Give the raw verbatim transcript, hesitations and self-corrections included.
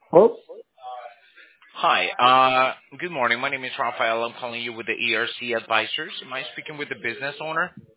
Oh, Hi. Uh Good morning. My name is Rafael. I'm calling you with the E R C Advisors. Am I speaking with the business owner?